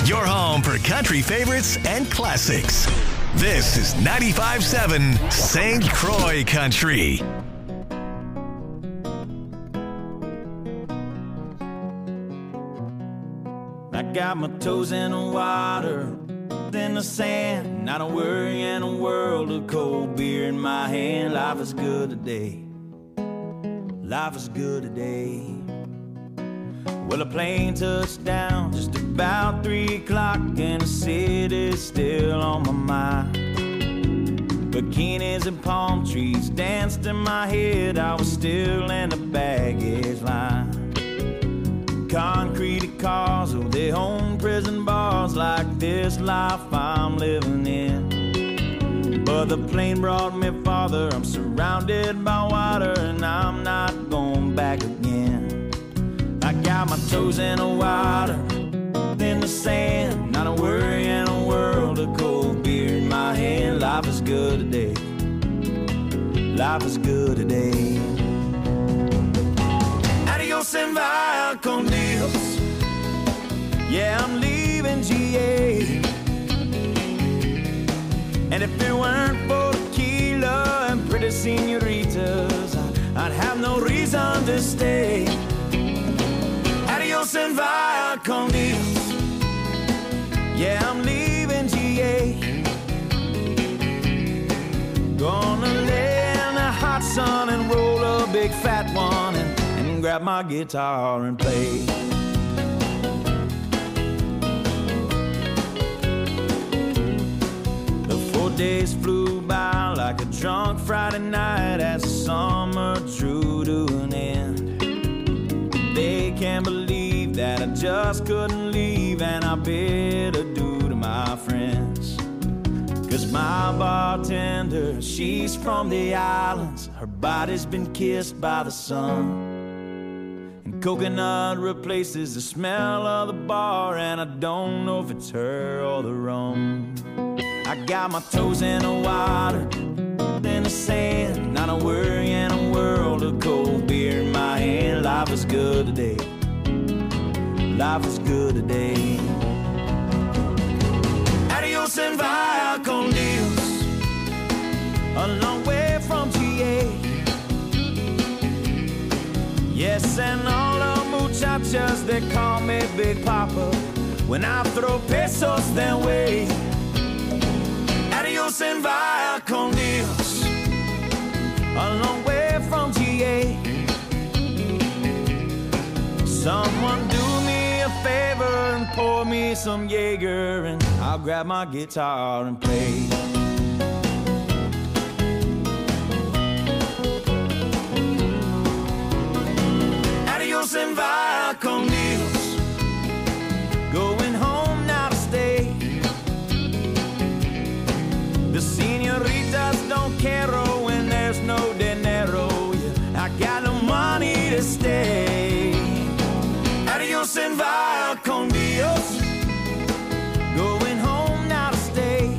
Your home for country favorites and classics. This is 95.7 St. Croix Country. I got my toes in the water, in the sand, not a worry in a world of cold beer in my hand. Life is good today. Life is good today. Well, a plane touched down just about 3 o'clock, and the city's still on my mind. Bikinis and palm trees danced in my head. I was still in the baggage line. Concrete cars, oh, they own prison bars like this life I'm living in. But the plane brought me farther. I'm surrounded by water, and I'm not going back again. I got my toes in the water, in the sand, not a worry in a world of cold beer in my hand. Life is good today. Life is good today. Adios and via con Dios. Yeah, I'm leaving GA. And if it weren't for tequila and pretty senoritas, I'd have no reason to stay. Adios and via con Dios. Yeah, I'm leaving GA. Gonna lay in the hot sun and roll a big fat one and grab my guitar and play. The 4 days flew by like a drunk Friday night as the summer drew to an end. They can't believe that I just couldn't leave, and I bid adieu to my friends. 'Cause my bartender, she's from the islands. Her body's been kissed by the sun. Coconut replaces the smell of the bar, and I don't know if it's her or the rum. I got my toes in the water, in the sand, not a worry in a world of cold beer in my hand. Life is good today. Life is good today. Adios and via con Dios. A long way from GA. Yes, and all the muchachas, they call me Big Papa when I throw pesos their way. Adios and via con Dios. A long way from GA. Someone do me a favor and pour me some Jaeger, and I'll grab my guitar and play. Adios and via con Dios. Going home now to stay. The senoritas don't care when there's no dinero. Yeah, I got no money to stay. Adios and via con Dios. Going home now to stay.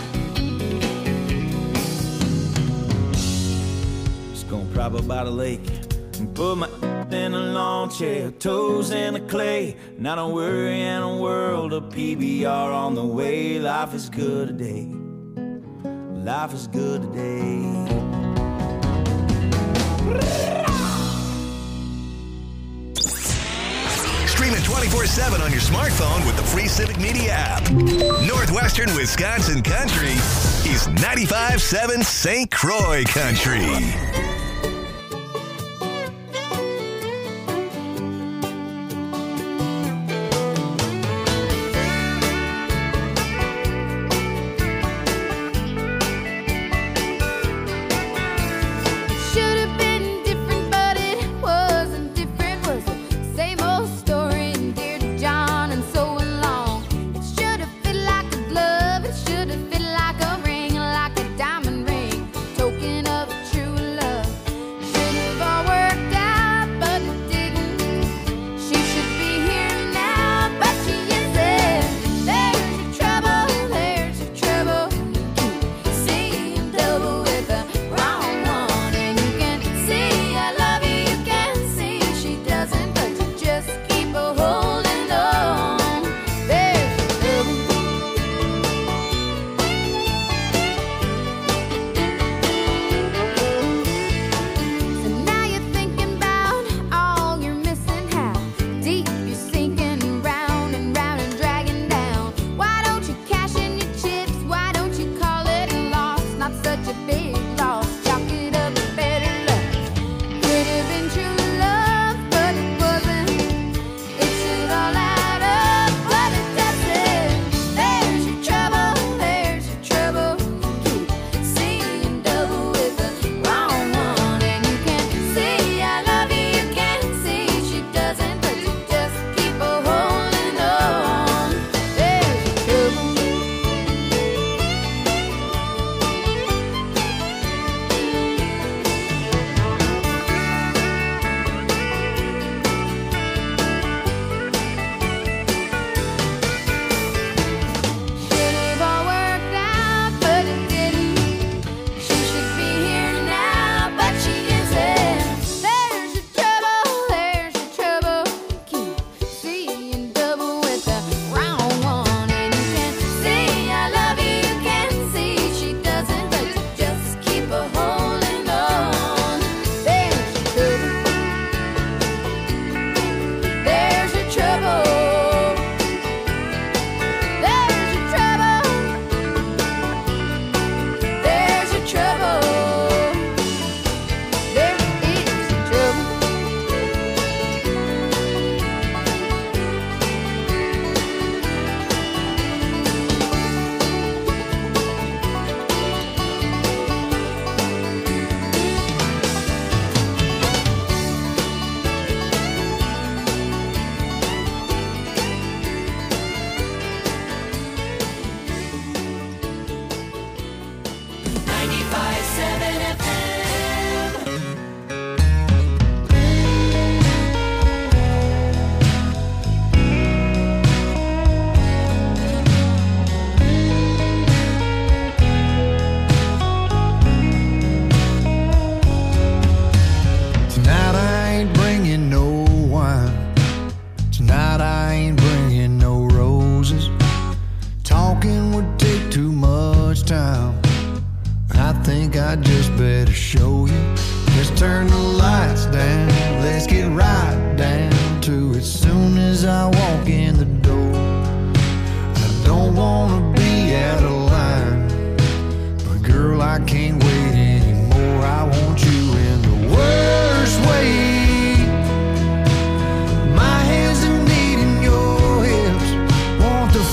Just gonna prop up by the lake and put my in a lawn chair, toes in the clay. Not a worry in a world of PBR on the way. Life is good today. Life is good today. Stream it 24/7 on your smartphone with the free Civic Media app. Northwestern Wisconsin Country is 95.7 St. Croix Country. Should have fit like a ring, like a diamond ring, token of true love.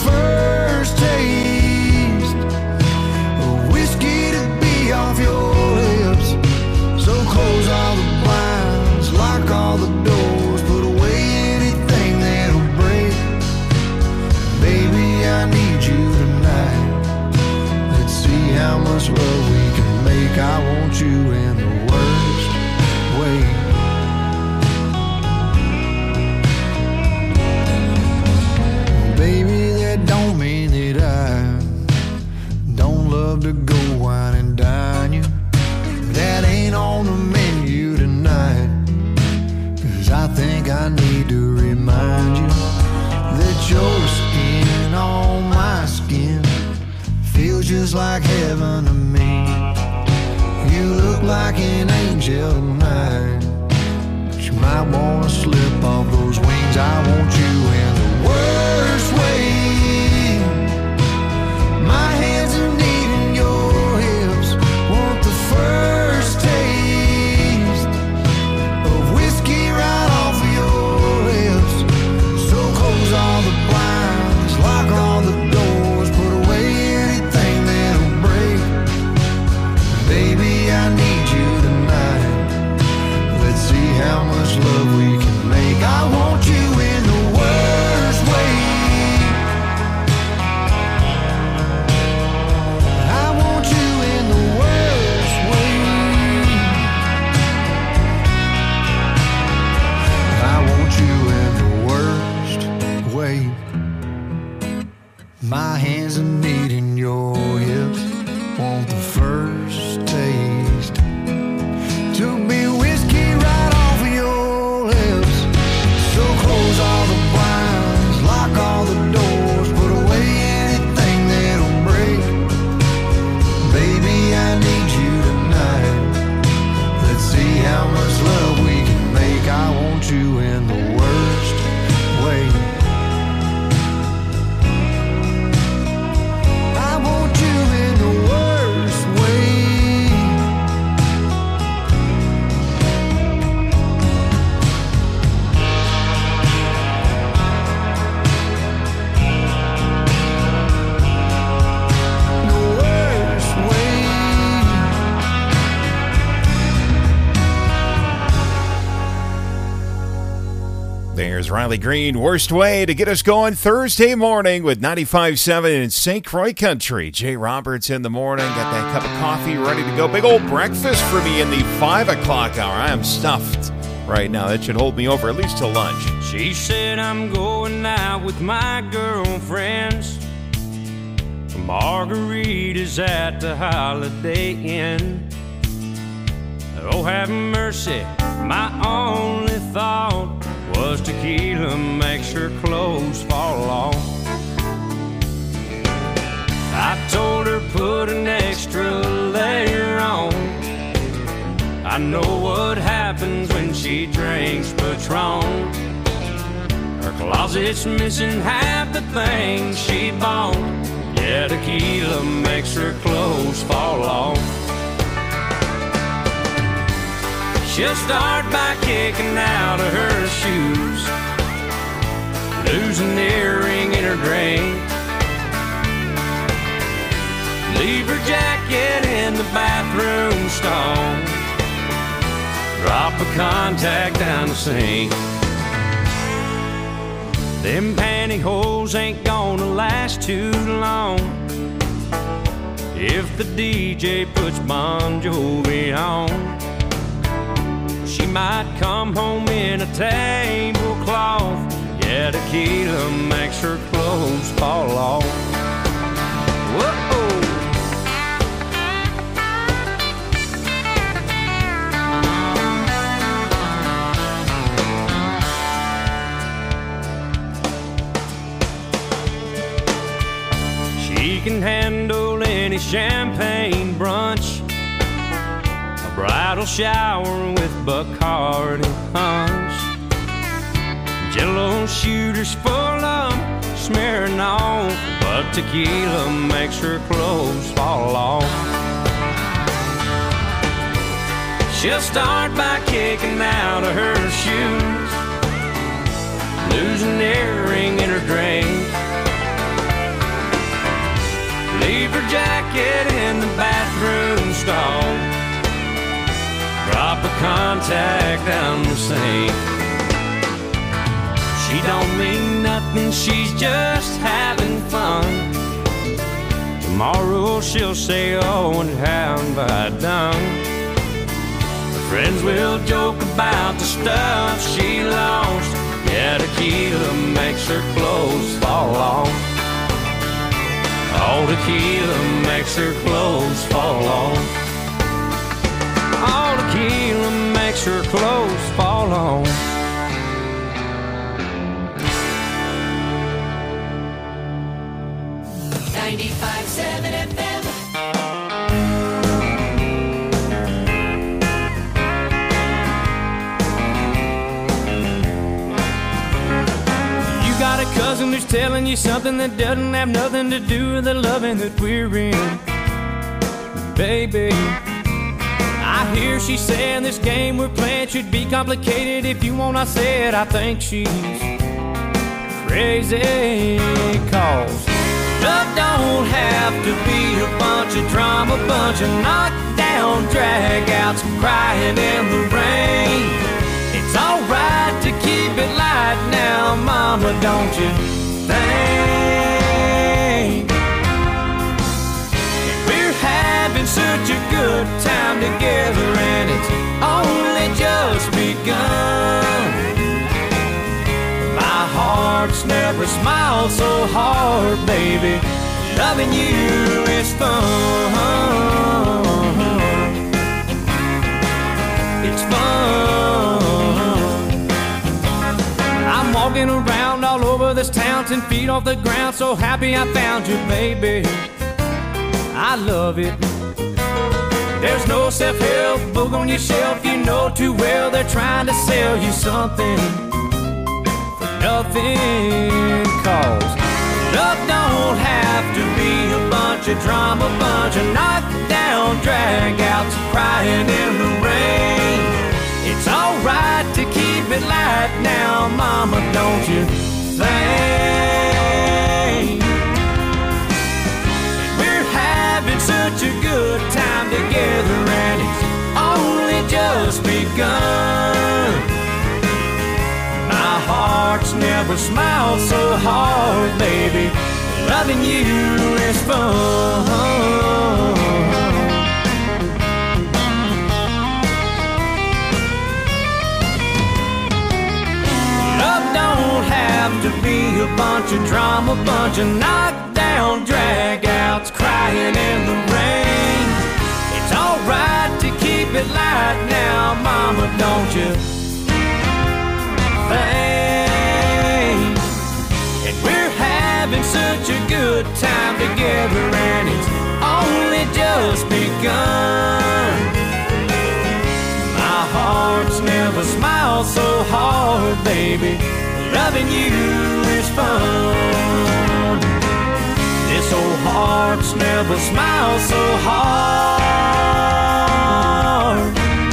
first taste of whiskey to be off your lips. So close all the blinds, lock all the doors, put away anything that'll break. Baby, I need you tonight. Let's see how much love we can make. I want you in the worst way. Baby, that don't mean that I don't love to go wine and dine you. That ain't on the menu tonight. 'Cause I think I need to remind you that your skin on my skin feels just like heaven to me. You look like an angel tonight, but you might wanna slip off those wings. I want you in the worst way. My hands are needing your hips. Want the first taste of whiskey right off of your lips. So close all the blinds, lock all the doors, put away anything that'll break. Baby, I need you tonight. Let's see how much love we can make. I want you in the worst way. I want you in the worst way. I want you in the worst way. My hands are needing your hips. Want the first taste to be whiskey right off of your lips. So close all the blinds, lock all the doors, put away anything that'll break. Baby, I need you tonight. Let's see how much love we can make. I want you in the worst way. I want you in the worst way. The worst way. There's Riley Green, Worst Way, to get us going Thursday morning with 95.7 in St. Croix Country. Jay Roberts in the morning, got that cup of coffee ready to go. Big old breakfast for me in the 5 o'clock hour. I am stuffed right now. That should hold me over at least till lunch. She said I'm going out with my girlfriends. Margaritas at the Holiday Inn. Oh, have mercy, my only thought was tequila makes her clothes fall off. I told her put an extra layer on. I know what happens when she drinks Patron. Her closet's missing half the things she bought. Yeah, tequila makes her clothes fall off. She'll start by kicking out of her shoes, lose an earring in her drink, leave her jacket in the bathroom stall, drop a contact down the sink. Them pantyhose ain't gonna last too long if the DJ puts Bon Jovi on. She might come home in a tablecloth. Yeah, tequila makes her clothes fall off. Whoa! She can handle any champagne brunch, a bridal shower with Bacardi punch, Jello shooters full of smearing on, but tequila makes her clothes fall off. She'll start by kicking out of her shoes, lose an earring in her drink, leave her jacket in the bathroom stall, drop her contact down the sink. She don't mean nothing, she's just having fun. Tomorrow she'll say, oh, and how have I done? Her friends will joke about the stuff she lost. Yeah, tequila makes her clothes fall off. Oh, tequila makes her clothes fall off. Oh, tequila makes her clothes fall off. Got a cousin who's telling you something that doesn't have nothing to do with the loving that we're in. Baby, I hear she saying this game we're playing should be complicated. If you want, I said I think she's crazy. Cause love don't have to be a bunch of drama, bunch of knockdown drag-outs, crying in the rain. It's alright to keep it light now, mama, don't you think? We're having such a good time together, and it's only just begun. My heart's never smiled so hard, baby. Loving you is fun. It's fun. I'm walking around all over this town, 10 feet off the ground, so happy I found you, baby. I love it. There's no self-help book on your shelf, you know too well they're trying to sell you something for nothing. Cause love don't have to be a bunch of drama, bunch of knockdown drag-outs, crying in the rain. It's alright to keep it light now, mama, don't you think? We're having such a good time together, and it's only just begun. My heart's never smiled so hard, baby. Loving you is fun. To be a bunch of drama, bunch of knockdown drag-outs, crying in the rain. It's alright to keep it light now, mama, don't you think? And we're having such a good time together, and it's only just begun. My heart's never smiled so hard, baby. Loving you is fun. This old heart's never smiled so hard.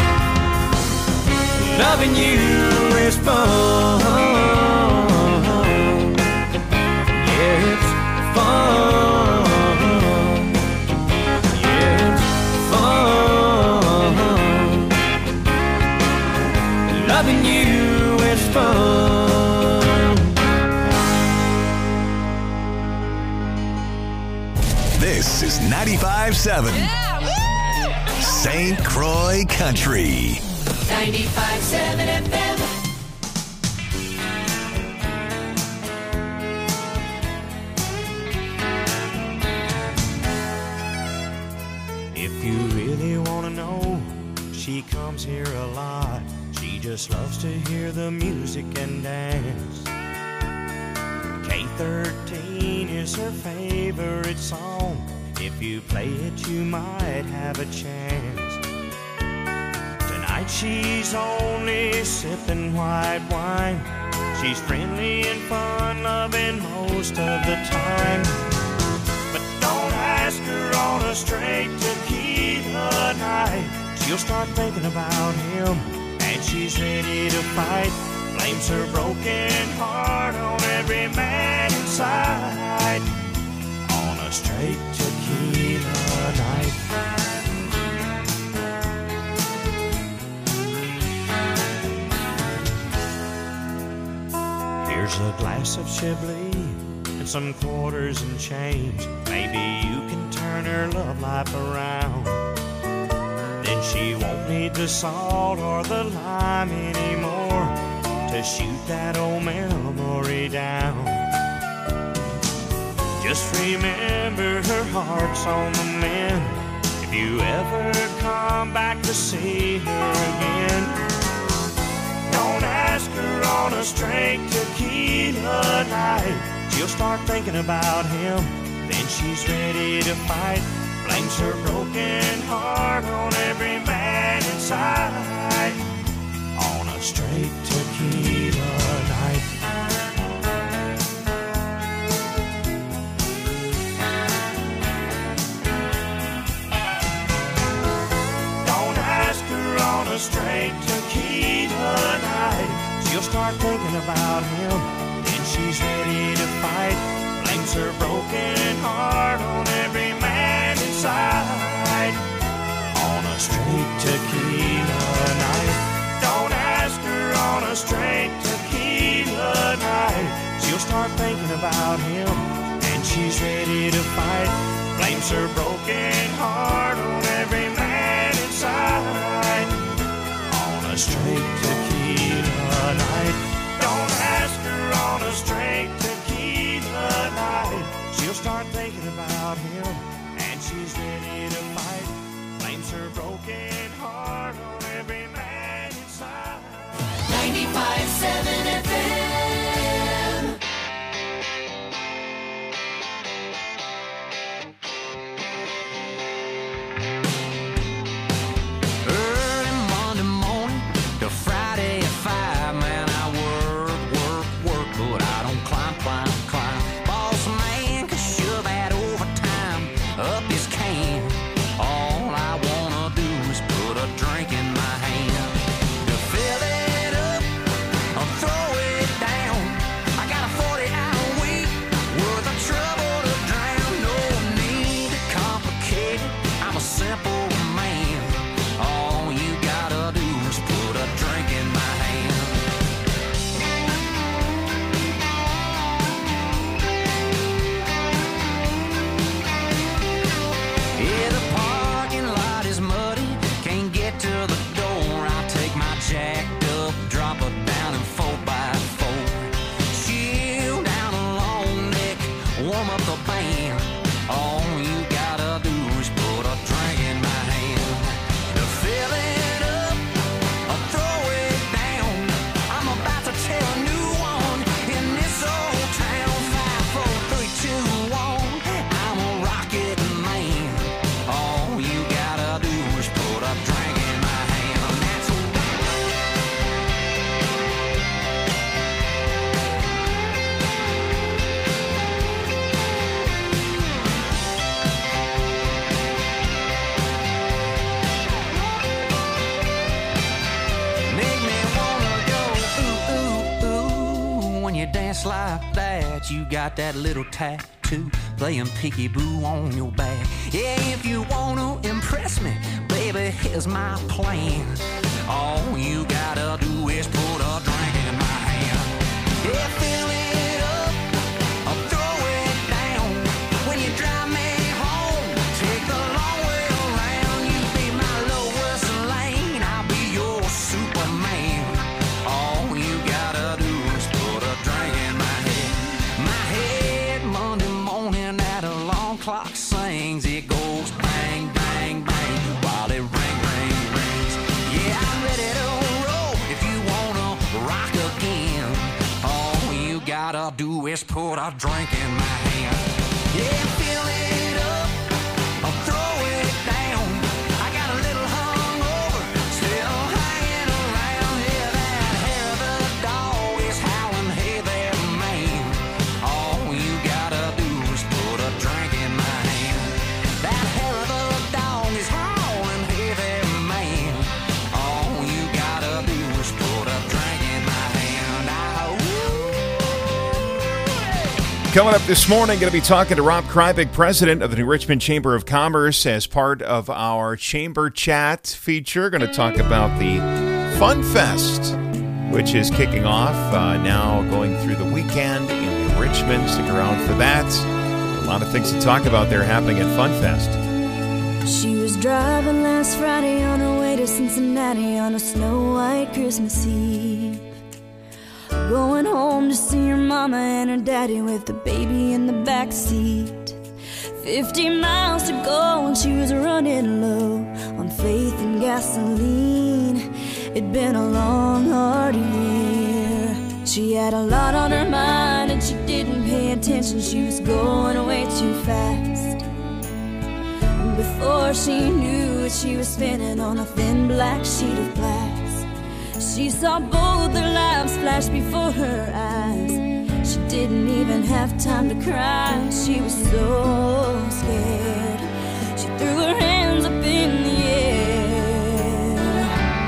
Loving you is fun. Yeah, it's fun. Yeah, it's fun. Loving you is fun. This is 95.7 St. Croix Country. 95.7 FM. If you really want to know, she comes here a lot. She just loves to hear the music and dance. K13 is her favorite song. If you play it, you might have a chance. Tonight she's only sipping white wine. She's friendly and fun-loving most of the time. But don't ask her on a straight tequila night. She'll start thinking about him, and she's ready to fight. Blames her broken heart on every man inside. On a straight tequila glass of Chablis and some quarters and change. Maybe you can turn her love life around. Then she won't need the salt or the lime anymore to shoot that old memory down. Just remember her heart's on the mend if you ever come back to see her again. Don't ask her on a straight tequila night. She'll start thinking about him, then she's ready to fight. Blames her broken heart on every man inside on a straight tequila night. Don't ask her on a straight tequila night. She'll start thinking about him, then she's ready to fight. Blames her broken heart on every man inside on a straight tequila night. Don't ask her on a straight tequila night. She'll start thinking about him, and she's ready to fight. Blames her broken heart on every man inside on a straight tequila night. Don't ask her on a straight tequila night. She'll start thinking about him, and she's ready to fight. Blames her broken heart on every man inside. 95.7 FM. Early Monday morning to Friday at 5, man, I work, but I don't climb. Boss man can shove that overtime up his can. All I wanna do is put a drink in my hand. To fill it up or throw it down, I got a 40-hour week worth of trouble to drown. No need to complicate it, I'm a simple man. All you gotta do is put a drink in my hand. Yeah, the parking lot is muddy, can't get to the door. I take my jacked up, drop it down in 4x4. Chill down a long neck, warm up the band. All you gotta do is put a drink in my hand. To fill it up or throw it down, I'm about to tell a new one in this old town. 5, 4, 3, 2, 1, I'm a rocket man. All you gotta do is put a drink in my hand. That's make me wanna go ooh, ooh, ooh. When you dance like that, you got that little tattoo playing peekaboo on your back. Yeah, if you wanna impress me, baby, here's my plan. All you gotta do is put a drink in my hand. Yeah, fill it up or throw it down. When you drive me home, take the long way around. You be my Lois Lane, I'll be your Superman. All you gotta do is put a drink in my head. My head Monday morning at a long clock sings. It goes bang, bang, bang while it rings. Yeah, I'm ready to roll if you wanna rock again. All you gotta do is put a drink in my hand. Yeah, fill it up or throw it down. I got a little hungover, still hanging around. Yeah, that hair of the dog is howling, hey there, man. All you gotta do is put a drink in my hand. That hair of the dog is howling, hey there, man. All you gotta do is put a drink in my hand. Coming up this morning, going to be talking to Rob Krybik, president of the New Richmond Chamber of Commerce, as part of our Chamber Chat feature. Going to talk about the Fun Fest which is kicking off now, going through the weekend in Richmond. Stick around for that. A lot of things to talk about there happening at FunFest. She was driving last Friday on her way to Cincinnati on a snow-white Christmas Eve, going home to see her mama and her daddy with the baby in the back seat. 50 miles to go and she was running low on faith and gasoline. It'd been a long, hard year. She had a lot on her mind and she didn't pay attention. She was going way too fast. And before she knew it, she was spinning on a thin black sheet of glass. She saw both their lives flash before her eyes. She didn't even have time to cry. She was so scared. She threw her hands up in the air.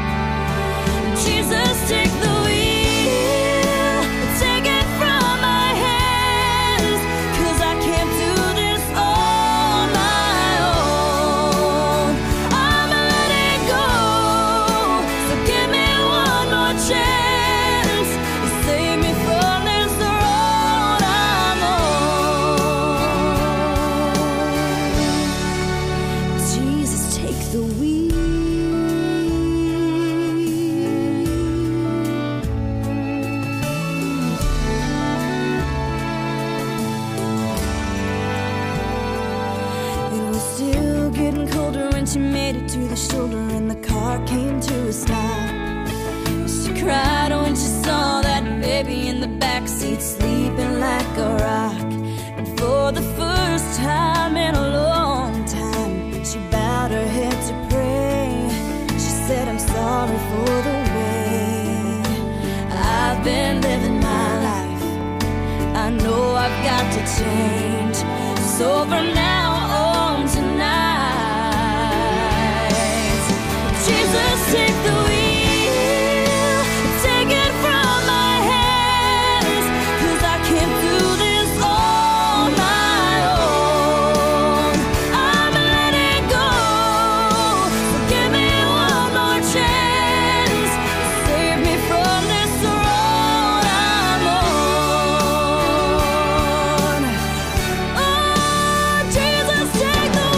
Jesus, take the wheel, take it from my hands, 'cause I can't do this on my own. I'ma let it go, so give me one more chance to save me from this road I'm on. Jesus, take the wheel. It was still getting colder when she made it to the shoulder and the car came to a stop. She cried when she saw that baby in the backseat sleeping like a rock. And for the first time in a long time, she bowed her head to pray. She said, I'm sorry for the way I've been living my life. I know I've got to change. So from now on tonight, Jesus, take the wheel, take it from my hands, 'cause I can't do this on my own. I'ma let it go, so give me one more chance to save me from this road I'm on. Oh, Jesus, take the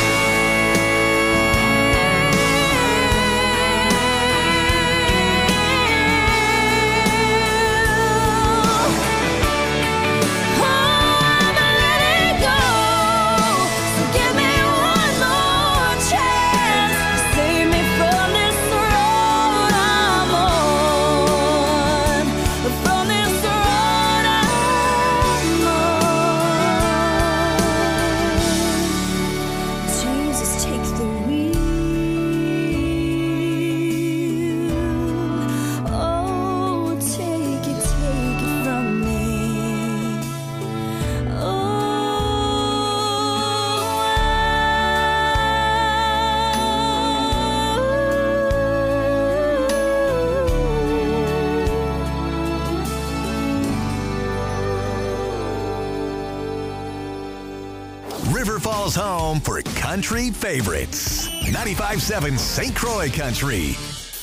River Falls home for country favorites. 95.7 St. Croix Country.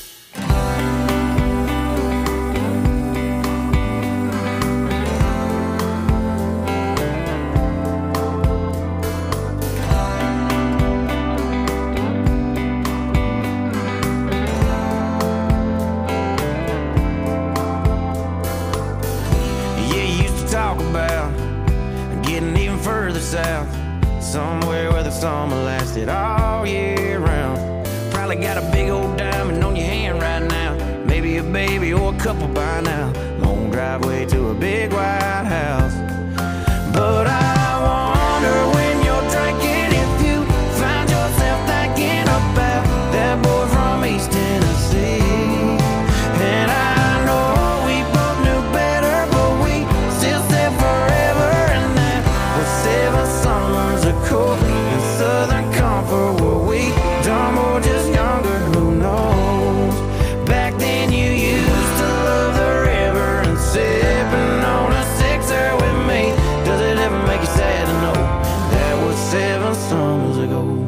Yeah, you used to talk about getting even further south, somewhere where the summer lasted all year round. Probably got a big old diamond on your hand right now, maybe a baby or a couple by now. Long driveway to a big white house. But I wonder when you're drinking if you find yourself thinking about that boy from East Tennessee. And I know we both knew better, but we still said forever, and that was 7 summers ago in Southern Comfort. Were we dumb or just younger? Who knows? Back then you used to love the river and sipping on a sixer with me. Does it ever make you sad to know that was 7 summers ago?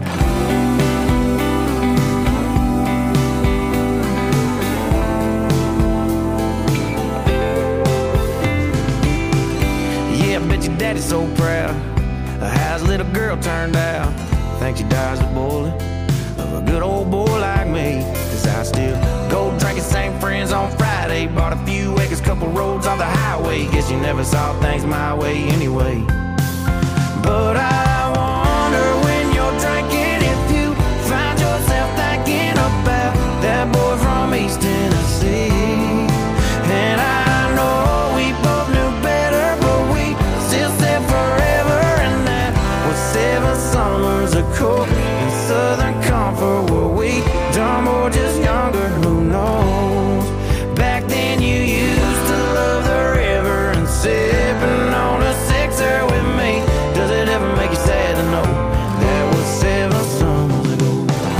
little girl turned out. Think she dodged the bullet of a good old boy like me. Cause I still go drinking, same friends on Friday. Bought a few acres, couple roads off the highway. Guess you never saw things my way anyway. But I wonder when you're drinking if you find yourself thinking about that boy from East Tennessee. And I know we both knew better, but we still said forever. And that was 7 summers ago in Southern Comfort. Were we dumb or just younger? Who knows? Back then you used to love the river and sipping on a sixer with me. Does it ever make you sad to know that was 7 summers ago?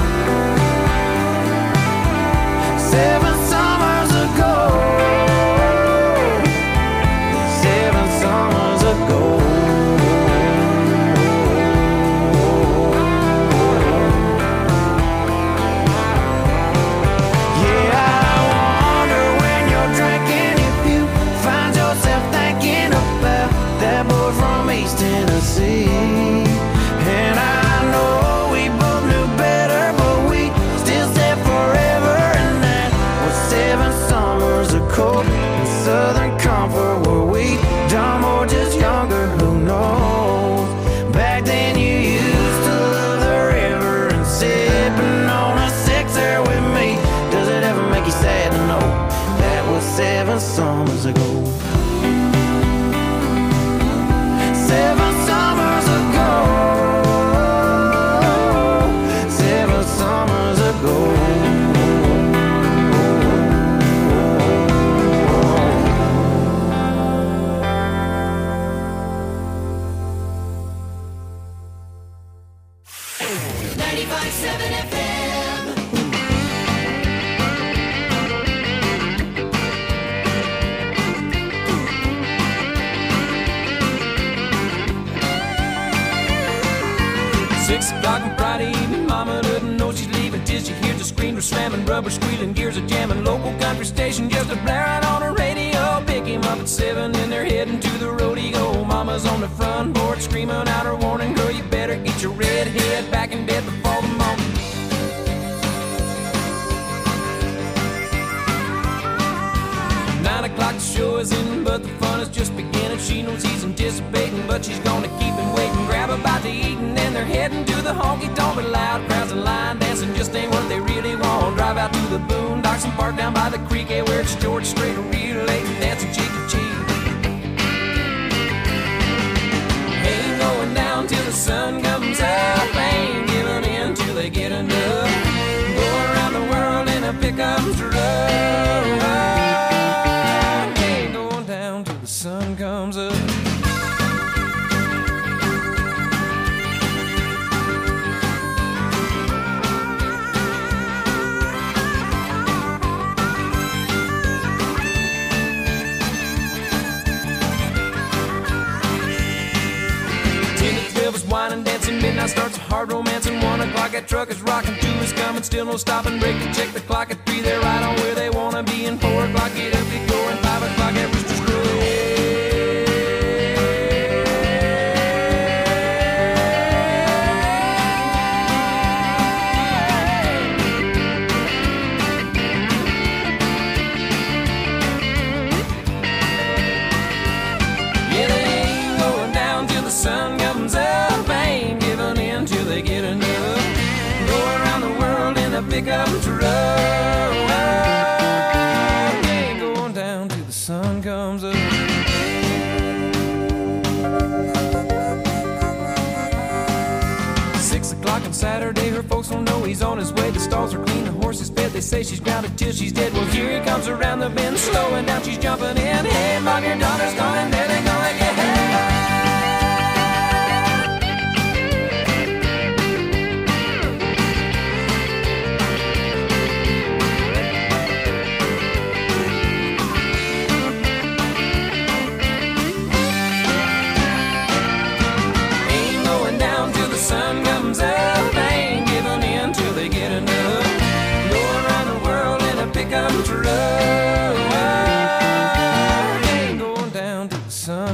7 summers ago. 7 summers ago. Yeah, I wonder when you're drinking if you find yourself thinking about that boy from East Tennessee. And I know we both knew better, but we still said forever. And that was 7 summers ago in Southern Comfort. Were we dumb or just younger? Who knows? Back then you used to love the river and sipping on a sixer with me. Does it ever make you sad to know that was 7 summers ago? 7 summers ago. 7 summers ago. 95.7 FM. Six o'clock on Friday evening, mama doesn't know she's leaving till she hears the screams are slamming, rubber squealing, gears are jamming, local country station just a blaring on her radio. Pick him up at 7 and they're heading to the rodeo. Mama's on the front porch screaming out her warning, girl, you better get your red head back in bed before the morning. O'clock, the show is in, but the fun is just beginning. She knows he's anticipating, but she's gonna keep him waiting. Grab a bite to eat, and then they're heading to the honky-tonk. But loud crowds and line dancing just ain't what they really want. Drive out to the boondocks and park down by the creek, yeah, where it's George Strait, real late and dancing cheek to cheek. Ain't going down till the sun comes up, ain't giving in till they get enough. Go around the world in a pickup truck. Sun comes up. Wine dancing, midnight starts a hard romance, and 1 o'clock that truck is rocking, 2 is coming, still no stopping, break to check the clock at 3, they're right on where they wanna be, and 4 o'clock get up, get going, 5 o'clock at Rooster's Crow. Yeah, they ain't going down till the sun comes up, ain't giving in till they get enough. Go around the world in a pickup truck. Ain't going down till the sun comes up. On Saturday, her folks don't know he's on his way. The stalls are clean, the horse is fed. They say she's grounded till she's dead. Well, here he comes around the bend, slowing down, she's jumping in. Hey, mom, your daughter's gone, and there they go again. Sun comes up, ain't giving in till they get enough. Go around the world in a pickup truck. Ain't going down till the sun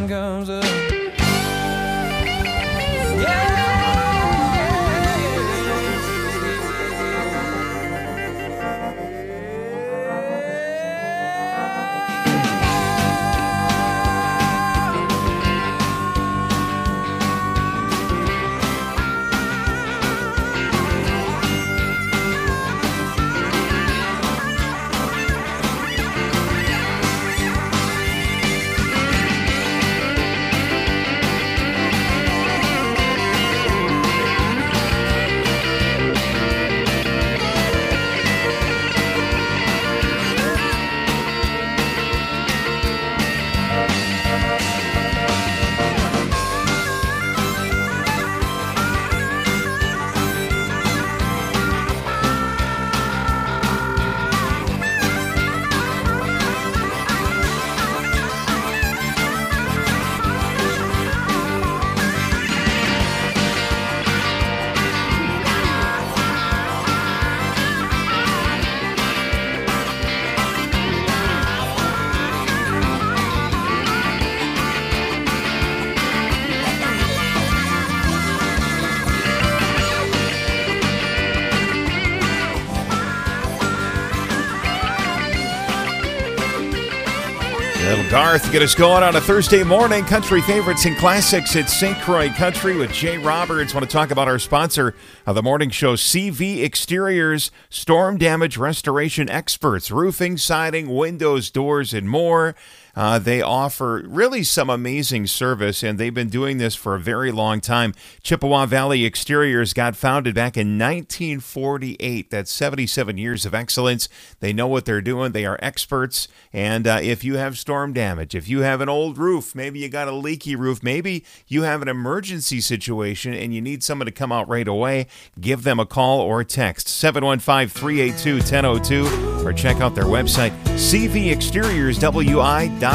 Garth, get us going on a Thursday morning. Country favorites and classics at St. Croix Country with Jay Roberts. Want to talk about our sponsor of the morning show, CV Exteriors, storm damage restoration experts, roofing, siding, windows, doors, and more. They offer really some amazing service, and they've been doing this for a very long time. Chippewa Valley Exteriors got founded back in 1948. That's 77 years of excellence. They know what they're doing. They are experts. And if you have storm damage, if you have an old roof, maybe you got a leaky roof, maybe you have an emergency situation and you need someone to come out right away, give them a call or a text, 715-382-1002, or check out their website, cvexteriorswi.com.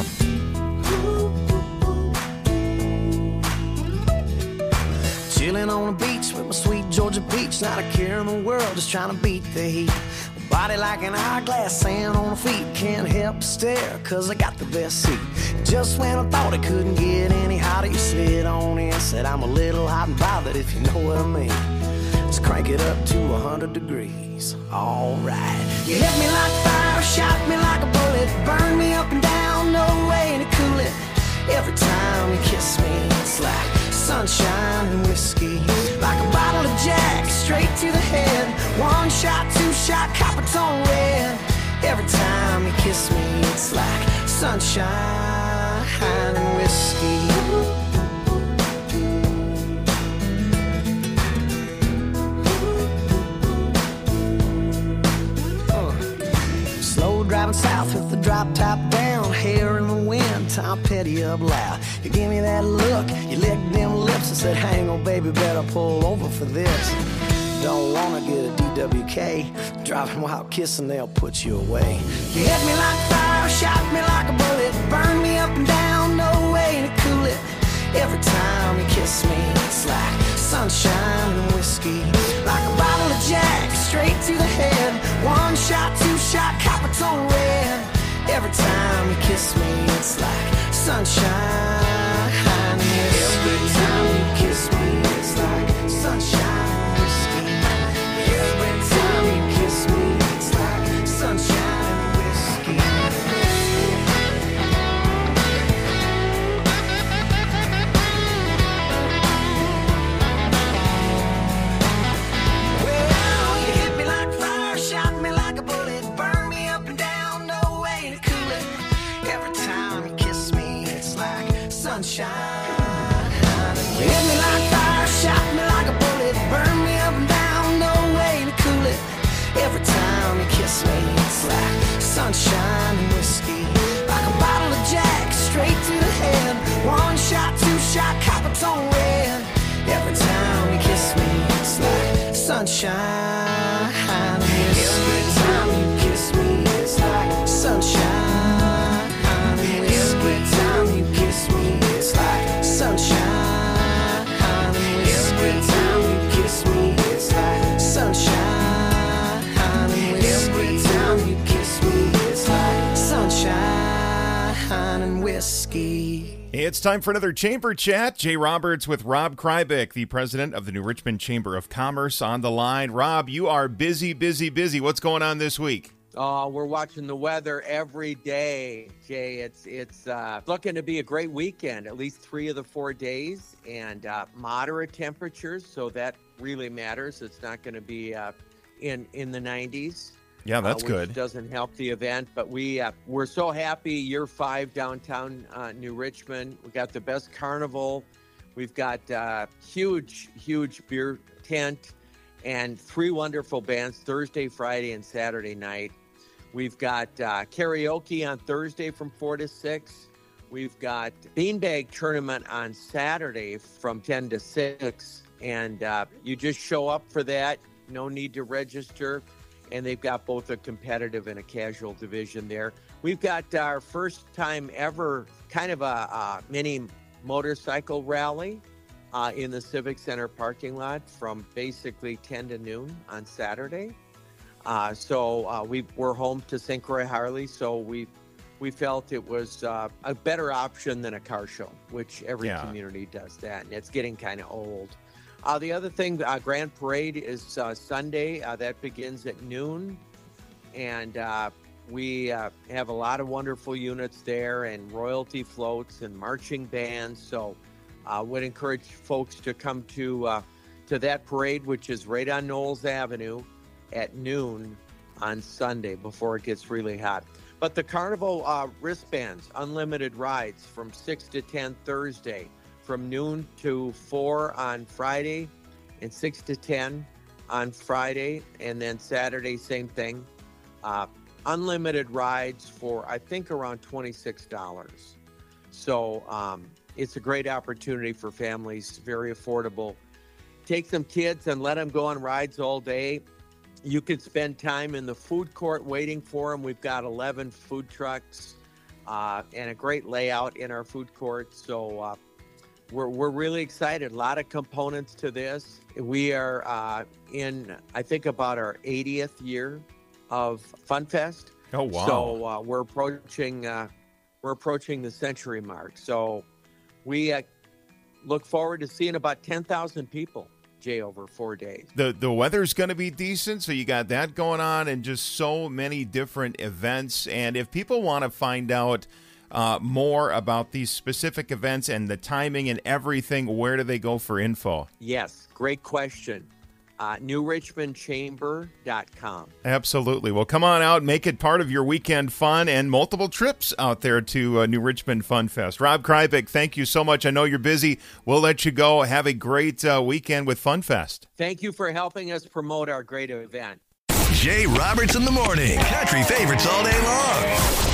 Chilling on the beach with my sweet Georgia peach, not a care in the world, just trying to beat the heat. Body like an hourglass, sand on the feet, can't help but stare, cause I got the best seat. Just when I thought it couldn't get any hotter, you slid on in, said I'm a little hot and bothered, if you know what I mean. Let's crank it up to 100 degrees, alright. You hit me like fire, shot me like a bullet, burn me up and down, no way to cool it. Every time you kiss me, it's like sunshine and whiskey, like a bottle of Jack, straight to the head. One shot, two shot, Coppertone red. Every time you kiss me, it's like sunshine and whiskey. Slow driving south with the drop top down, hair in the wind, Tom Petty up loud. You give me that look, you licked them lips and said, hang on baby, better pull over for this. Don't wanna get a DWK, driving while kissing, they'll put you away. You hit me like fire, shot me like a bullet, burn me up and down, no way to cool it. Every time you kiss me, it's like sunshine and whiskey, like a bottle of Jack, straight to the head. One shot, two shot, Coppertone red. Every time you kiss me, it's like sunshine and whiskey. Every time you kiss me, it's like sunshine and whiskey. Every time you kiss me, it's like sunshine and whiskey. Well, you hit me like fire, shot me like a bullet, burn me up and down, no way to cool it. Every time you kiss me, it's like sunshine. You hit me like fire, shot me like a bullet, burn me up and down, no way to cool it. Every time you kiss me, it's like sunshine and whiskey, like a bottle of Jack, straight to the head. One shot, two shot, Coppertone red. Every time you kiss me, it's like sunshine and whiskey. Every time you kiss me, it's like sunshine and whiskey. Every time you kiss me, it's like sunshine and whiskey. Every time you kiss me, it's like sunshine and whiskey. Every time you kiss me, it's like sunshine and whiskey. It's time for another Chamber Chat. Jay Roberts with Rob Krybick, the president of the New Richmond Chamber of Commerce, on the line. Rob, you are busy, busy, busy. What's going on this week? We're watching the weather every day, Jay. It's looking to be a great weekend, at least 3 of the 4 days, and moderate temperatures, so that really matters. It's not going to be in the 90s. Yeah, that's which good. Doesn't help the event, but we're so happy. Year 5 downtown New Richmond. We got the best carnival. We've got huge beer tent and 3 wonderful bands Thursday, Friday, and Saturday night. We've got karaoke on Thursday from 4 to 6. We've got beanbag tournament on Saturday from 10 to 6, and you just show up for that. No need to register. And they've got both a competitive and a casual division there. We've got our first time ever kind of a mini motorcycle rally in the Civic Center parking lot from basically 10 to noon on Saturday. So we're home to St. Croix Harley, so we felt it was a better option than a car show, which every community does that, and it's getting kind of old. The other thing, Grand Parade is Sunday. That begins at noon. And We have a lot of wonderful units there and royalty floats and marching bands. So I would encourage folks to come to that parade, which is right on Knowles Avenue at noon on Sunday before it gets really hot. But the carnival wristbands, unlimited rides from 6 to 10 Thursday, from noon to 4 on Friday, and 6 to 10 on Friday, and then Saturday, same thing. Unlimited rides for, I think, around $26. So it's a great opportunity for families, very affordable. Take some kids and let them go on rides all day. You could spend time in the food court waiting for them. We've got 11 food trucks and a great layout in our food court. So we're really excited. A lot of components to this. We are in, I think, about our 80th year of FunFest. Oh, wow. So we're approaching the century mark. So we look forward to seeing about 10,000 people, Jay, over 4 days. The weather's going to be decent, so you got that going on, and just so many different events. And if people want to find out more about these specific events and the timing and everything, where do they go for info? Yes, great question. NewRichmondChamber.com. Absolutely. Well, come on out, make it part of your weekend fun, and multiple trips out there to New Richmond Fun Fest. Rob Kryvik, thank you so much. I know you're busy. We'll let you go. Have a great weekend with Fun Fest. Thank you for helping us promote our great event. Jay Roberts in the morning. Country favorites all day long.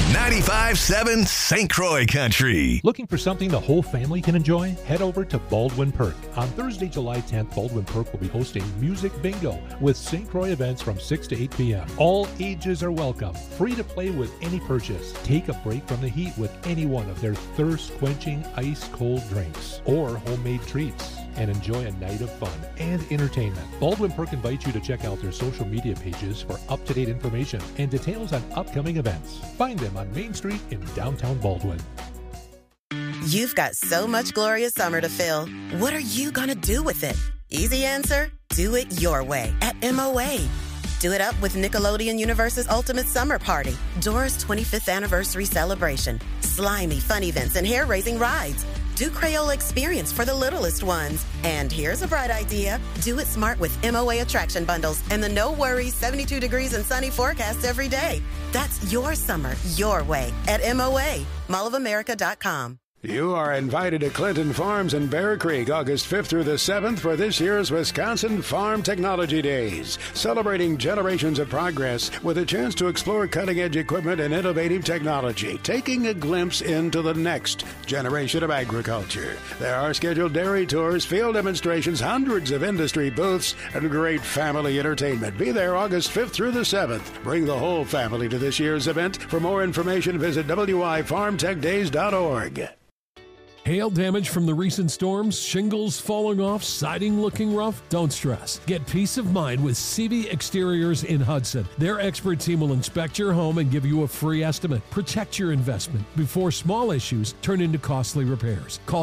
95.7 St. Croix Country. Looking for something the whole family can enjoy? Head over to Baldwin Perk. On Thursday, July 10th, Baldwin Perk will be hosting Music Bingo with St. Croix events from 6 to 8 p.m. All ages are welcome. Free to play with any purchase. Take a break from the heat with any one of their thirst-quenching ice-cold drinks or homemade treats, and enjoy a night of fun and entertainment. Baldwin Perk invites you to check out their social media pages for up-to-date information and details on upcoming events. Find them on Main Street in downtown Baldwin. You've got so much glorious summer to fill. What are you going to do with it? Easy answer, do it your way at MOA. Do it up with Nickelodeon Universe's Ultimate Summer Party, Dora's 25th anniversary celebration, slimy fun events and hair-raising rides. Do Crayola Experience for the littlest ones. And here's a bright idea. Do it smart with MOA attraction bundles and the no worries 72 degrees and sunny forecast every day. That's your summer, your way at MOA, mallofamerica.com. You are invited to Clinton Farms in Bear Creek August 5th through the 7th for this year's Wisconsin Farm Technology Days, celebrating generations of progress with a chance to explore cutting-edge equipment and innovative technology, taking a glimpse into the next generation of agriculture. There are scheduled dairy tours, field demonstrations, hundreds of industry booths, and great family entertainment. Be there August 5th through the 7th. Bring the whole family to this year's event. For more information, visit wifarmtechdays.org. Hail damage from the recent storms, shingles falling off, siding looking rough? Don't stress. Get peace of mind with CV Exteriors in Hudson. Their expert team will inspect your home and give you a free estimate. Protect your investment before small issues turn into costly repairs. Call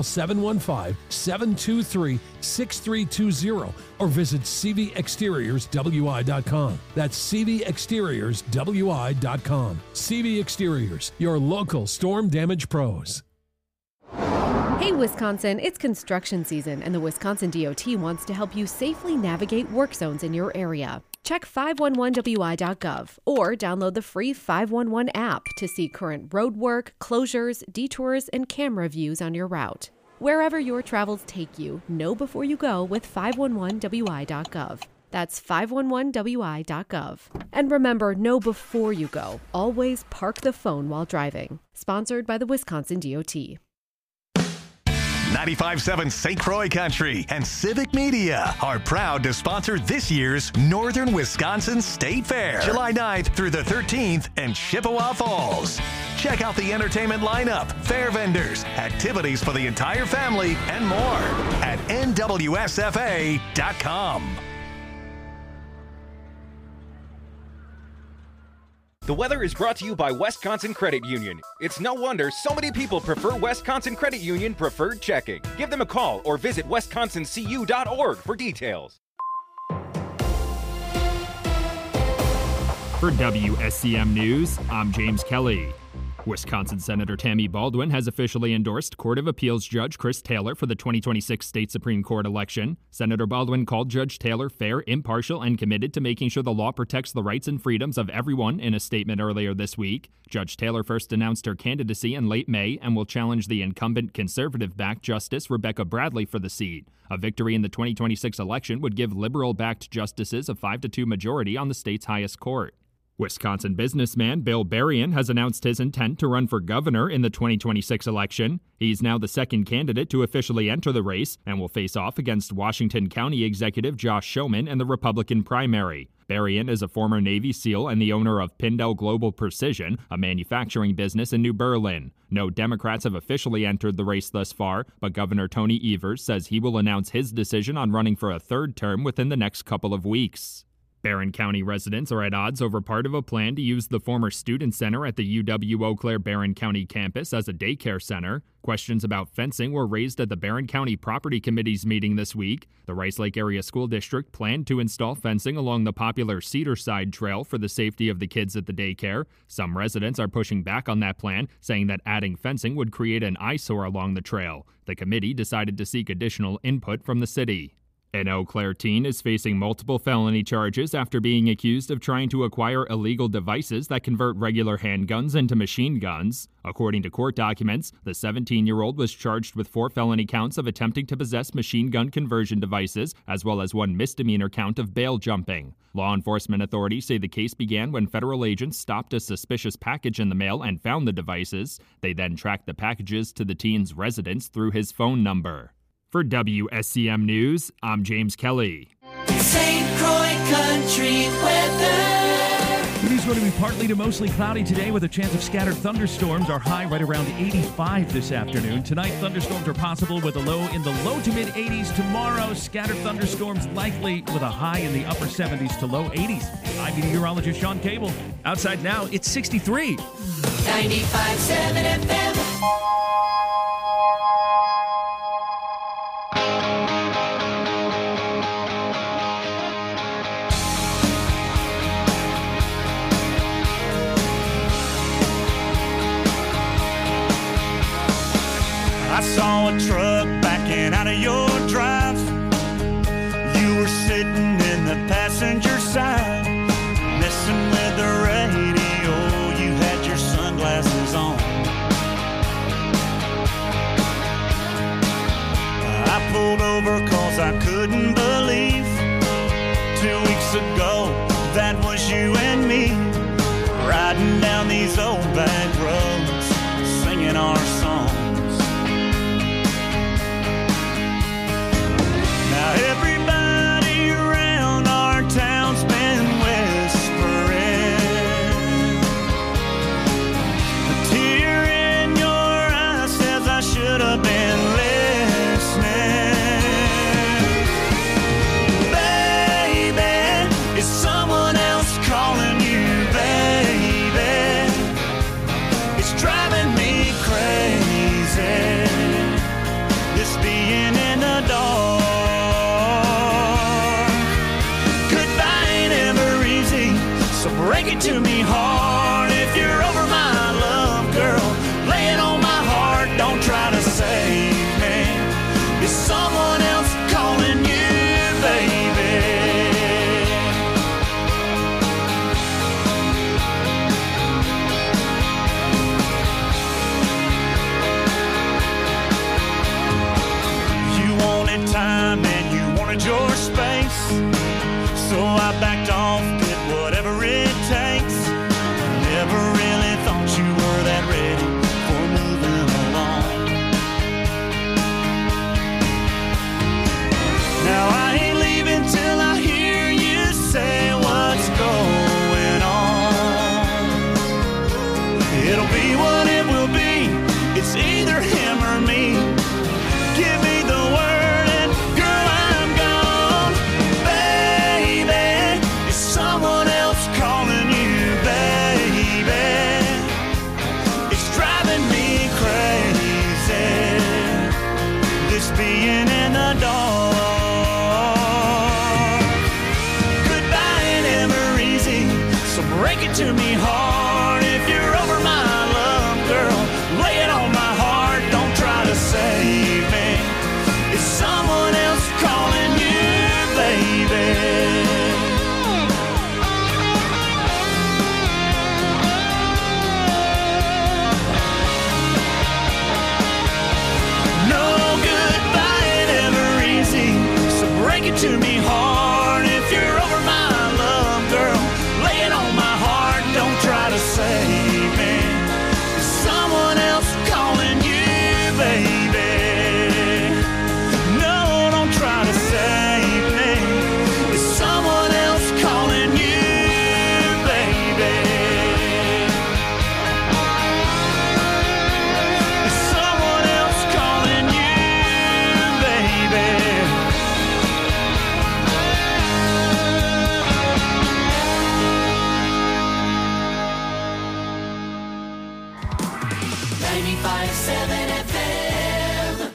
715-723-6320 or visit cvexteriorswi.com. That's cvexteriorswi.com. CV Exteriors, your local storm damage pros. Hey Wisconsin, it's construction season and the Wisconsin DOT wants to help you safely navigate work zones in your area. Check 511wi.gov or download the free 511 app to see current road work, closures, detours, and camera views on your route. Wherever your travels take you, know before you go with 511wi.gov. That's 511wi.gov. And remember, know before you go. Always park the phone while driving. Sponsored by the Wisconsin DOT. 95.7 St. Croix Country and Civic Media are proud to sponsor this year's Northern Wisconsin State Fair, July 9th through the 13th in Chippewa Falls. Check out the entertainment lineup, fair vendors, activities for the entire family, and more at nwsfa.com. The weather is brought to you by Wisconsin Credit Union. It's no wonder so many people prefer Wisconsin Credit Union Preferred Checking. Give them a call or visit wisconsincu.org for details. For WSCM News, I'm James Kelly. Wisconsin Senator Tammy Baldwin has officially endorsed Court of Appeals Judge Chris Taylor for the 2026 state Supreme Court election. Senator Baldwin called Judge Taylor fair, impartial, and committed to making sure the law protects the rights and freedoms of everyone in a statement earlier this week. Judge Taylor first announced her candidacy in late May and will challenge the incumbent conservative-backed Justice Rebecca Bradley for the seat. A victory in the 2026 election would give liberal-backed justices a 5-2 majority on the state's highest court. Wisconsin businessman Bill Berrien has announced his intent to run for governor in the 2026 election. He's now the second candidate to officially enter the race and will face off against Washington County Executive Josh Schoeman in the Republican primary. Berrien is a former Navy SEAL and the owner of Pindell Global Precision, a manufacturing business in New Berlin. No Democrats have officially entered the race thus far, but Governor Tony Evers says he will announce his decision on running for a third term within the next couple of weeks. Barron County residents are at odds over part of a plan to use the former student center at the UW-Eau Claire Barron County campus as a daycare center. Questions about fencing were raised at the Barron County Property Committee's meeting this week. The Rice Lake Area School District planned to install fencing along the popular Cedarside Trail for the safety of the kids at the daycare. Some residents are pushing back on that plan, saying that adding fencing would create an eyesore along the trail. The committee decided to seek additional input from the city. An Eau Claire teen is facing multiple felony charges after being accused of trying to acquire illegal devices that convert regular handguns into machine guns. According to court documents, the 17-year-old was charged with 4 felony counts of attempting to possess machine gun conversion devices, as well as 1 misdemeanor count of bail jumping. Law enforcement authorities say the case began when federal agents stopped a suspicious package in the mail and found the devices. They then tracked the packages to the teen's residence through his phone number. For WSCM News, I'm James Kelly. St. Croix Country weather. It is going to be partly to mostly cloudy today with a chance of scattered thunderstorms. Our high right around 85 this afternoon. Tonight, thunderstorms are possible with a low in the low to mid 80s. Tomorrow, scattered thunderstorms likely with a high in the upper 70s to low 80s. I'm meteorologist Sean Cable. Outside now, it's 63. 95.7 FM. I saw a truck backing out of your drive. You were sitting in the passenger side, messing with the radio. You had your sunglasses on. I pulled over cause I couldn't believe 2 weeks ago that was you and me, riding down these old back roads, singing our songs. Now everybody around our town's been whispering. A tear in your eye says I should have been listening. Baby, is someone else calling you, baby? It's driving me crazy, this being in the dark. So break it to me hard if you're over my love, girl. Lay it on my heart, don't try to save me. Is someone else calling you, baby? You wanted time and you wanted your space, so I backed off, did whatever it takes. Never really thought you were that ready for moving along. Now I ain't leaving till I hear you say what's going on. It'll be what it will be, it's either him or me. Give me the word and girl, I'm gone. Baby, it's to me hard if you're over my love, girl. Lay it on my heart, don't try to save me. Is someone else calling you, baby? No, don't try to save me. Is someone else calling you, baby? Is someone else calling you, baby? 95.7 FM.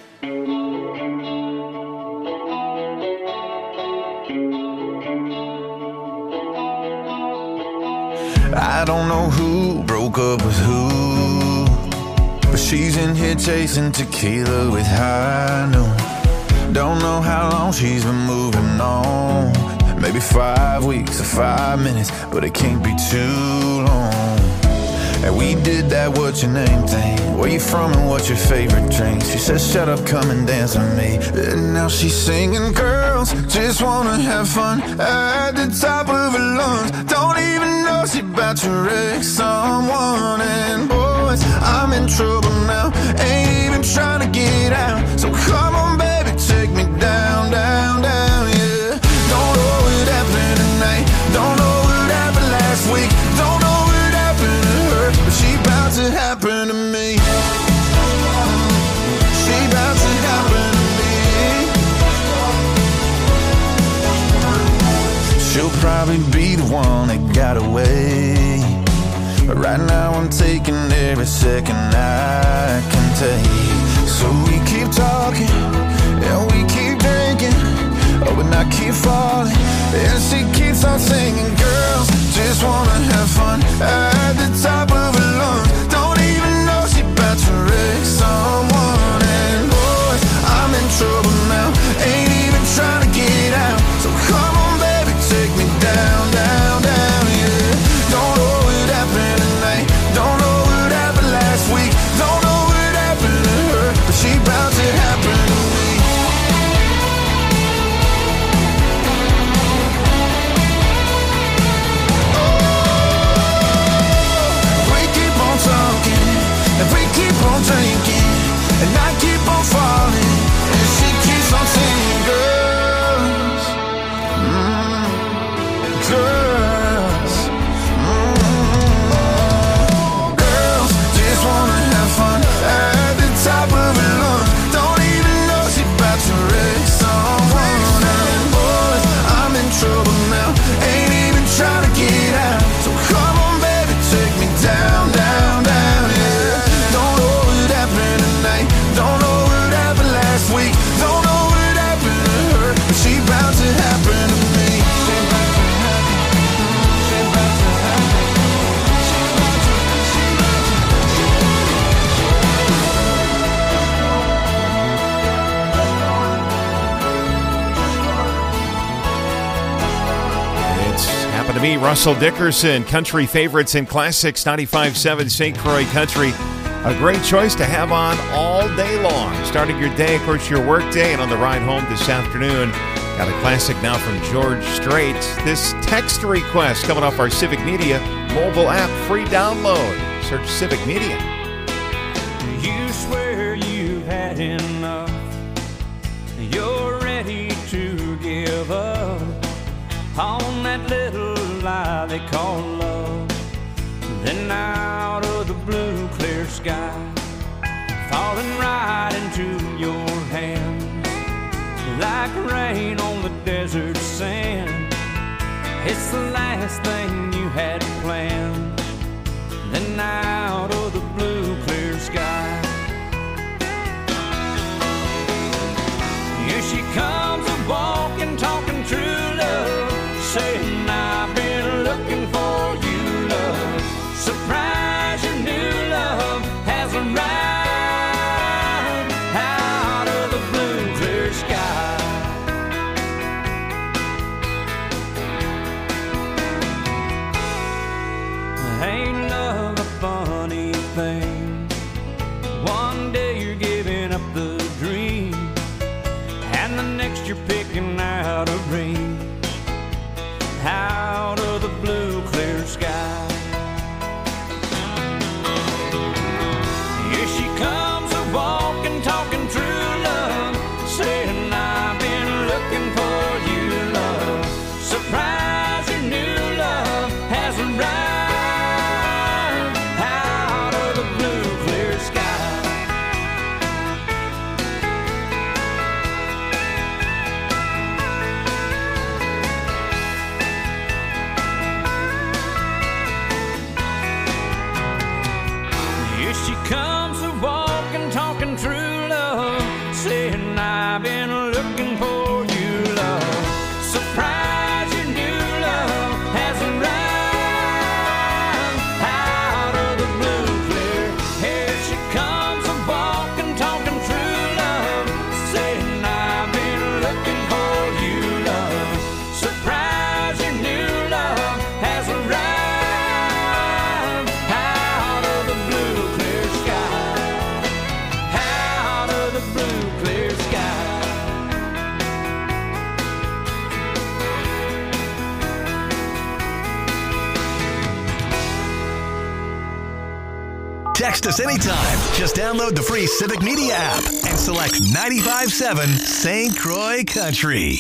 I don't know who broke up with who, but she's in here chasing tequila with high noon. Don't know how long she's been moving on. Maybe 5 weeks or 5 minutes, but it can't be too long. And we did that what's your name thing. Where you from and what's your favorite drink? She says shut up, come and dance with me. And now she's singing, girls just wanna have fun at the top of her lungs. Don't even know she about to wreck someone. And boys, I'm in trouble now, ain't even trying to get out. So come on baby, take me down, down, down, yeah. Don't know what happened tonight, don't know what happened last week, don't know what happened to her, but she about to happen to me. She about to happen to me. She'll probably be the one that got away, but right now I'm taking every second I can take. So we keep talking and we keep drinking, oh, but I keep falling, and she keeps on singing. Girls just wanna have fun at the top of her lungs. Don't even know she about to wreck someone. And boys, I'm in trouble now, ain't even trying to get out. So come on baby, take me down, down, down, yeah. Don't know what happened tonight, don't know what happened last week, don't know what happened to her, but she about to happen to me. And we keep on drinking, and I keep on falling, and she keeps on singing. Girls, girls, girls just wanna have fun at the top of her lungs. Don't even know she about to wreck someone. And boys, I'm in trouble now, ain't even trying to get out. So come on baby, take me down, down, down, yeah. Don't know what happened tonight, don't know what happened last week, don't know what happened to her, but she about to happen to me. She about to happen, she about to happen, she about It's happened to me, Russell Dickerson, country favorites and classics, 95.7 St. Croix Country. A great choice to have on all day long. Starting your day, of course, your work day, and on the ride home this afternoon. Got a classic now from George Strait. This text request coming off our Civic Media mobile app, free download. Search Civic Media. You swear you've had enough, you're ready to give up on that little lie they call love. Then out of the blue clear sky, falling right into your hands, like rain on the desert sand. It's the last thing you had planned. Then out of the blue clear sky, here she comes a-walking, talking true love, saying I've been looking for you, love. Surprise, your new love has arrived out of the blue clear sky. Ain't love a fun Text us anytime. Just download the free Civic Media app and select 95.7 St. Croix Country.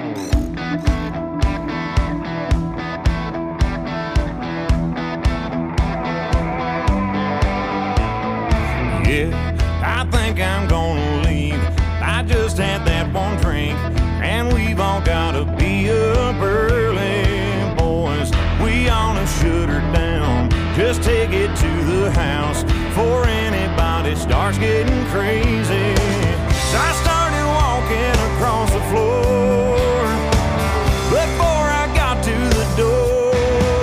Yeah, I think I'm gonna leave. I just had that one drink, and we've all gotta be up early, boys. We ought to shut her down. Just take it to the house before anybody starts getting crazy. So I started walking across the floor before I got to the door.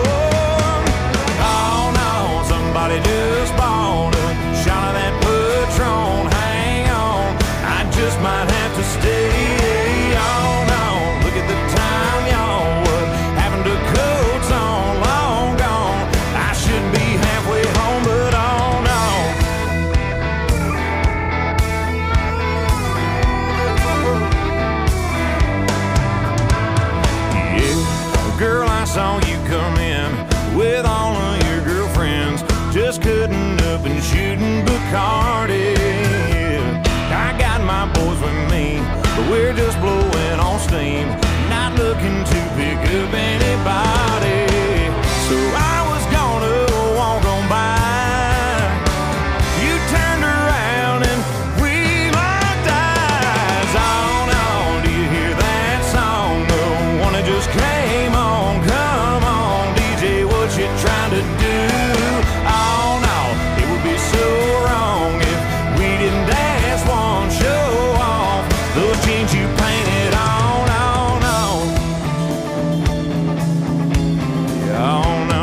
Oh no, somebody just bought a shot of that Patron. Hang on, I just might have to stay. Oh no, look at the time, y'all. What happened to coats on? Long gone. I should be halfway home, but oh no. Yeah, girl, I saw you come in with all of your girlfriends, just cutting up and shooting Bacardi. I got my boys with me, but we're just blowing on steam, not looking to pick up anybody. So I was gonna walk on by. You turned around and we locked eyes. Oh no, do you hear that song? The one that just came on. Come on, DJ, what you trying to do? Oh no, it would be so wrong if we didn't dance one, show off those jeans you painted on. Oh no, oh no.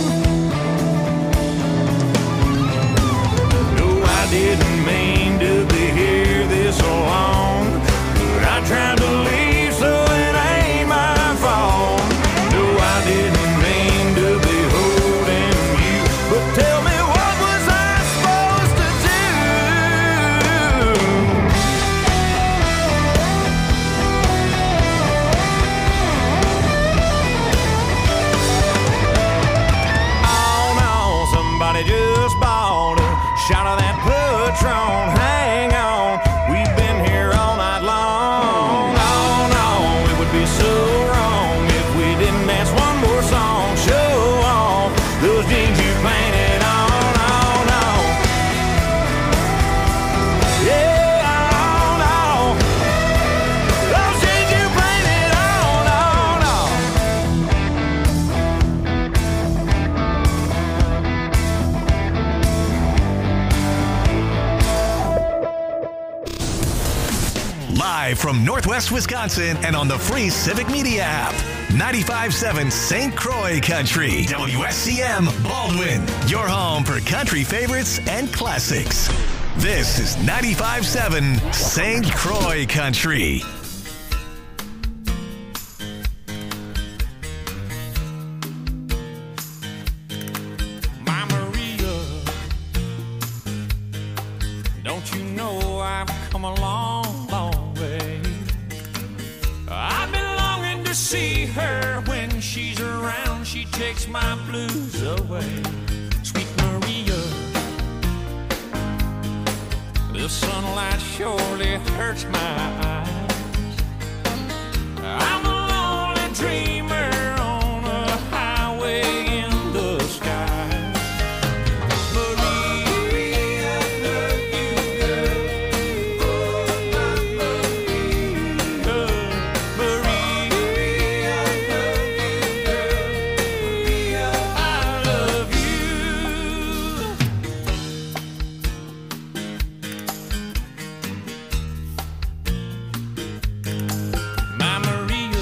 No, I didn't mean to be here this long, but I tried to leave, so it ain't my fault. No, I didn't mean to be holding you, but tell me, what was I supposed to do? Oh no, somebody just bought a shot of that Patron. Hang on, we've been here all night long. Oh no, it would be so wrong if we didn't dance one more song. Show off those jeans you painted on. Oh no, yeah, oh no, those jeans you painted on. Oh no. Live from Northwest Wisconsin and on the free Civic Media app. 95.7 St. Croix Country. WSCM Baldwin. Your home for country favorites and classics. This is 95.7 St. Croix Country. My Maria, don't you know I've come a long, long way? I've been longing to see her. When she's around, she takes my blues away. Sweet Maria, the sunlight surely hurts my eyes. I'm a lonely dreamer on a highway in the sky. Maria, love you, girl. Oh, my Maria. Maria, love you, girl. I love you. My Maria,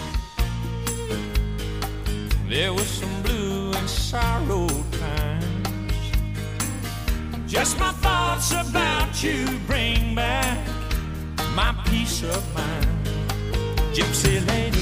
there was some blue and sorrow times. Just my thoughts about you bring back my peace of mind. Gypsy lady,